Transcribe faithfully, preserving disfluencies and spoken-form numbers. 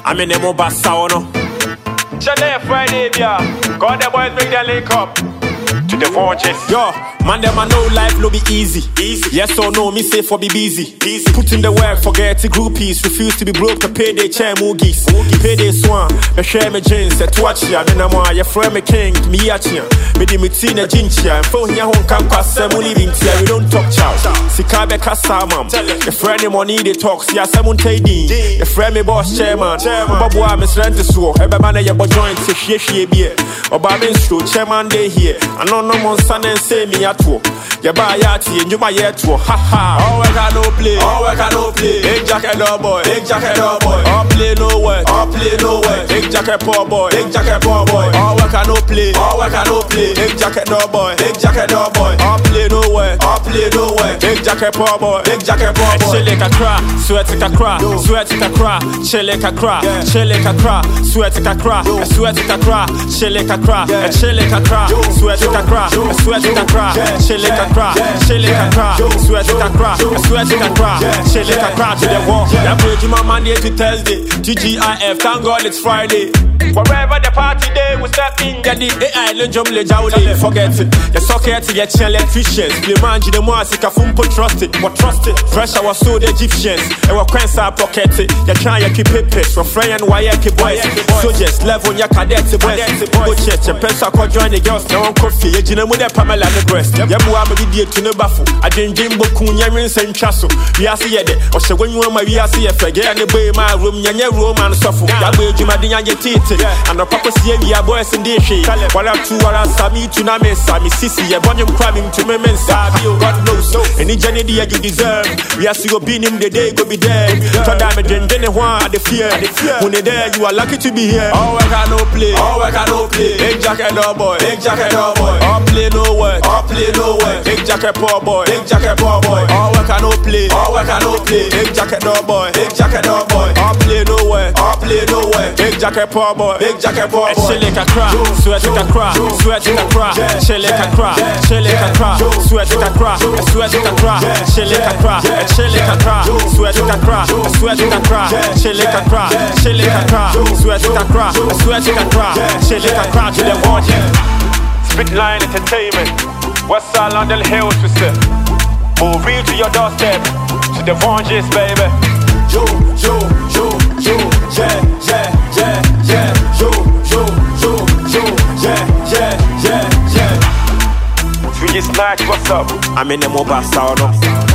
I'm in the mobile sound. Chale Friday, yeah. God, the boys make their link up to the Vonges. Yo, man, them I know life no be easy. Easy. Yes or no, me say for be busy. Easy. Put in the work, forget the groupies. Refuse to be broke to pay their chair moogies. Pay their swan. Me share me jeans, set watch ya. Me namwa, your friend me king, me yachia. Me di me tina jinchia. And phone ya hon kam kwa semu living tia. We don't talk chow. Sikabe kasa mam. Your friend me money they talk. Siya semun tay din. Your friend me boss chairman. Babu a miss rent so. Ebe man ya bo joint se shie shie biye. Oba minstro chairman day here. I know no mon son and say me at wo. Ya ba yati and you my yet wo. Ha ha. All work and no play. All work and no play. Big jacket dog boy. Big jacket dog boy. All play no work. All play no work. Big jacket poor boy. Big jacket poor boy. All work and no play. All work and no play. Big jacket dog boy. Big jacket dog boy. All play no work. All play no work. Big jacket poor boy. Big jacket poor boy. Chile ka cry, sweat ka cry, sweat ka cry, chile ka cry, chile ka cry, sweat ka cry, sweat ka cry, chile ka cry, chile ka cry, sweat ka cry, sweat ka cry, chile ka cry, chile ka cry, sweat ka cry, sweat ka cry, chile ka cry to the wall. That break my Monday to Thursday, T G I F, thank God it's Friday. Wherever the party day, we step in. Yeah, the A I le jom le jawle. Forget it. The socket to get channel efficient. The man the mo asika fumpo trust it. What trust it? Fresh I was so the Egyptians. E wa kwensa pocket it. Ya try ya keep it piss. From friend and wire keep boys. So just level ya cadet boys. Go church and pensa ko join the girls. Now on coffee. Ya jina mu de Pamela the breast. Ya mu am di die to no bafu. Adwenjin boku nya rin sentwa so. We are see de. O she wanyu ma we are see e fege and the boy my room nya nya room and sofo. Ya boy juma di nya tete. And the papa see we are boys in the shade. While I'm two or Sami to na mesa, me sissy, a bunch of cramming to me mensa. God knows, any journey you deserve. We are still being him the day go be there. To damage and then one the fear. When you're there, you are lucky to be here. All work and no play. All work and no play. Big jacket dog boy. Big jacket dog boy. All play no work. All play no work. Big jacket poor boy. Big jacket poor boy. All work and no play. All work and no play. Big jacket dog boy. Big jacket dog boy. All play no work. All play no work. Big jacket poor boy. Big jacket poor boy. Chile ka cry, sweat ka cry, sweat ka cry, chile ka cry, chile ka cry, sweat ka cry, sweat ka cry, chile ka cry, chile ka cry, sweat ka cry, sweat ka cry, chile ka cry, chile ka cry, sweat ka cry, sweat ka cry, chile ka cry to the Vonges. Spitline Entertainment, West Side London Hills, we say. We'll reach to your doorstep, to the Vonges, baby. Yo, yo, yo, yo, yeah, yeah, yeah, yeah, yo, yo, yo, yo, yeah, yeah, yeah, yeah. Three Snatch, what's up? I'm in the mobile sound.